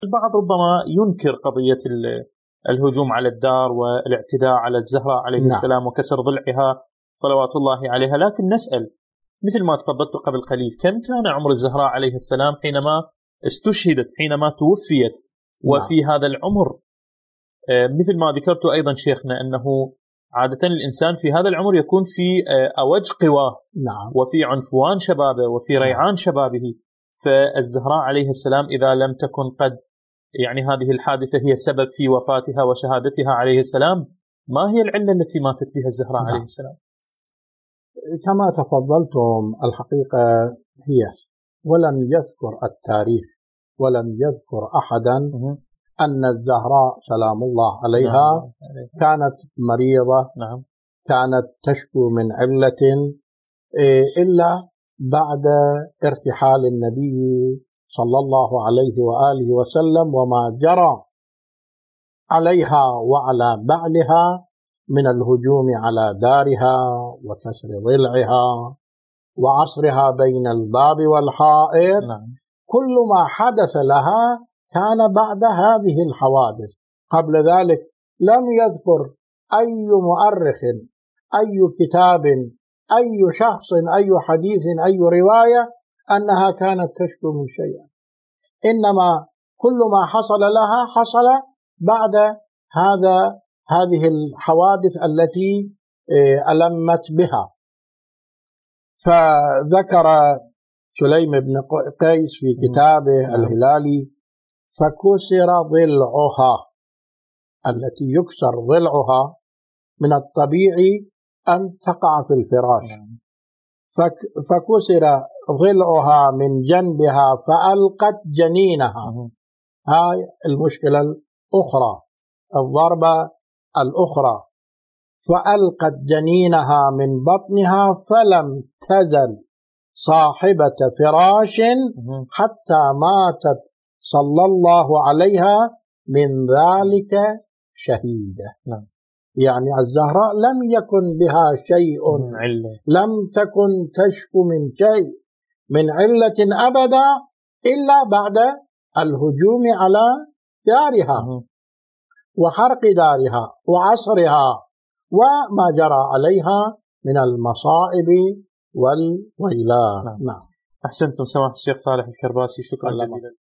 البعض ربما ينكر قضية الهجوم على الدار والاعتداء على الزهراء عليه السلام وكسر ضلعها صلوات الله عليها، لكن نسأل مثل ما تفضلت قبل قليل، كم كان عمر الزهراء عليه السلام حينما استشهدت، حينما توفيت؟ وفي هذا العمر مثل ما ذكرت أيضا شيخنا أنه عادة الإنسان في هذا العمر يكون في أوج قواه وفي عنفوان شبابه وفي ريعان شبابه. فالزهراء عليه السلام إذا لم تكن قد يعني هذه الحادثة هي سبب في وفاتها وشهادتها عليه السلام، ما هي العلة التي ماتت بها الزهراء عليه السلام؟ كما تفضلتم الحقيقة هي، ولم يذكر التاريخ ولم يذكر أحدا أن الزهراء سلام الله عليها كانت مريضة، كانت تشكو من علة، إلا بعد ارتحال النبي صلى الله عليه وآله وسلم وما جرى عليها وعلى بعلها من الهجوم على دارها وكسر ضلعها وعصرها بين الباب والحائط. كل ما حدث لها كان بعد هذه الحوادث. قبل ذلك لم يذكر أي مؤرخ، أي كتاب، أي شخص، أي حديث، أي رواية أنها كانت تشكو من شيء، إنما كل ما حصل لها حصل بعد هذه الحوادث التي ألمت بها. فذكر سليم بن قيس في كتابه الهلالي: فكسر ضلعها، التي يكسر ضلعها من الطبيعي أن تقع في الفراش، فكسر ضلعها من جنبها فألقت جنينها. هاي المشكلة الأخرى، الضربة الأخرى، فألقت جنينها من بطنها فلم تزل صاحبة فراش حتى ماتت صلى الله عليها من ذلك شهيدة. يعني الزهراء لم يكن بها شيء، لم تكن تشكو من شيء من علة أبدا إلا بعد الهجوم على دارها وحرق دارها وعصرها وما جرى عليها من المصائب والويلات. أحسنتم سماحة الشيخ صالح الكرباسي، شكرا جزيلا.